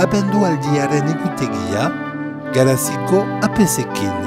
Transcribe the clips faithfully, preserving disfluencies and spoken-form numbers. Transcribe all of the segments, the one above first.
abendu aldiaren egutegia, Garaziko apesekin.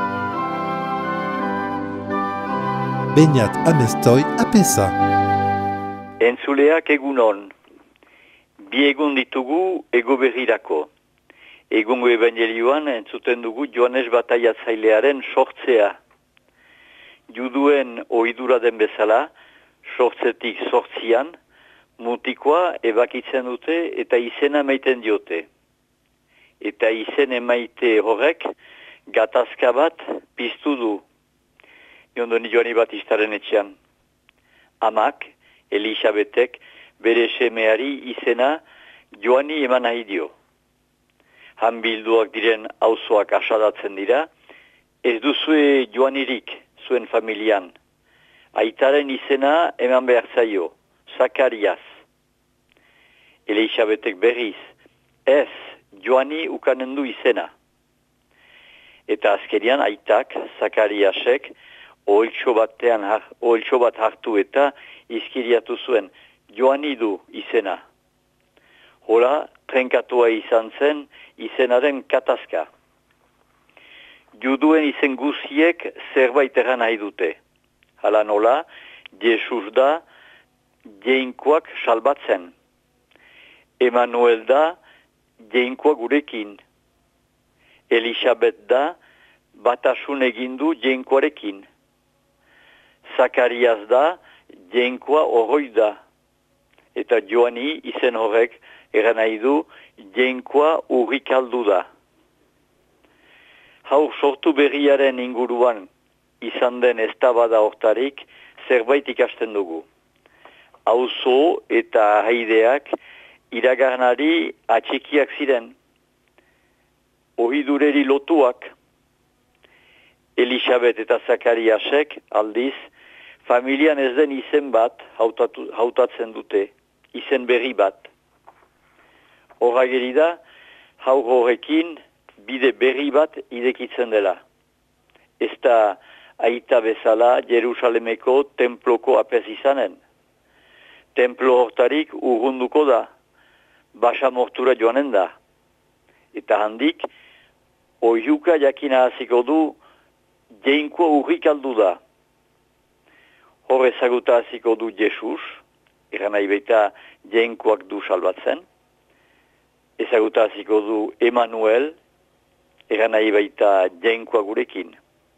Beñat amestoi apesa. Entzuleak egunon. Bi egun ditugu ego berrirako. Egungo evangelioan entzuten dugu Joanes bataiatzailearen sortzea. Juduen ohidura den bezala, sortzetik sortzian, mutikoa ebakitzen dute eta izena emaiten diote. Eta izen emaite horrek gatazka bat piztu du. Jondoni Joani Batistaren etxean. Amak, Elisabetek, bere semeari izena Joani eman nahi dio. Han bilduak diren auzoak asadatzen dira, ez duzue Joanirik zuen familian. Aitaren izena eman behar zaio, Zakariaz. Elisabetek berriz, ez, Joani ukanen du izena. Eta azkerian aitak, Zakariasek, oiltxo batean, oiltxo bat hartu eta izkiriatu zuen, Joani du izena. Hola, trenkatua izan zen izenaren katazka. Juduen izen guziek zerbait eran nahi dute. Hala nola, Jesus da jeinkoak salbatzen. Emanuel da jeinkoak gurekin. Elisabet da batasun egindu jeinkoarekin. Zakariaz da jeinkoa horroi da. Eta Joani izen horrek eran nahi du jeinkoa urrikaldu da. Hau sortu berriaren inguruan izan den eztabada hortarik zerbait ikasten dugu. Auzo eta haideak iragarnari atxikiak ziren. Ohidureri lotuak. Elisabet eta Zakariasek aldiz familian ez den izen bat hautatu, hautatzen dute, izen berri bat. Horrageri da, haur horrekin bide berri bat idekitzen dela. Ez da aita bezala Jerusalemeko temploko apez izanen. Templo hortarik urrunduko da, basamortura joanen da. Eta handik, oiuka jakina hasiko du, jeinkoa urrikaldu da. Hor ezaguta hasiko du Jesus, eran nahi baita jeinkoak du salbatzen. Ezaguta hasiko du Emanuel, eran nahi baita jeinkoa gurekin.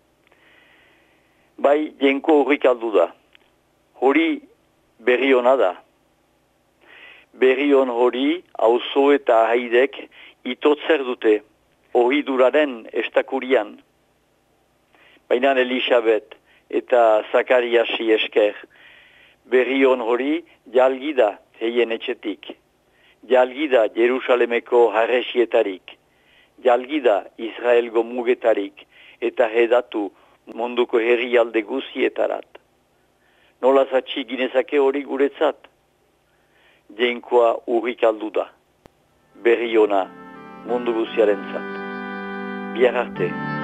Bai, jeinkoa urrikaldu da. Hori berri hona da. Berri hon hori auzo eta haidek itotzer dute, ohiduraren estakurian. Baina Elisabet eta Zakariasi esker, berri hon hori jalgida heien etxetik. Jalgida Jerusalemeko harresietarik. Jalgida Israelgo mugetarik eta hedatu munduko herrialde guzietarat. Nola zatsi ginezake hori guretzat? Jeinkoa urrikaldu da. Berri hona mundu guziarentzat. Bihar arte.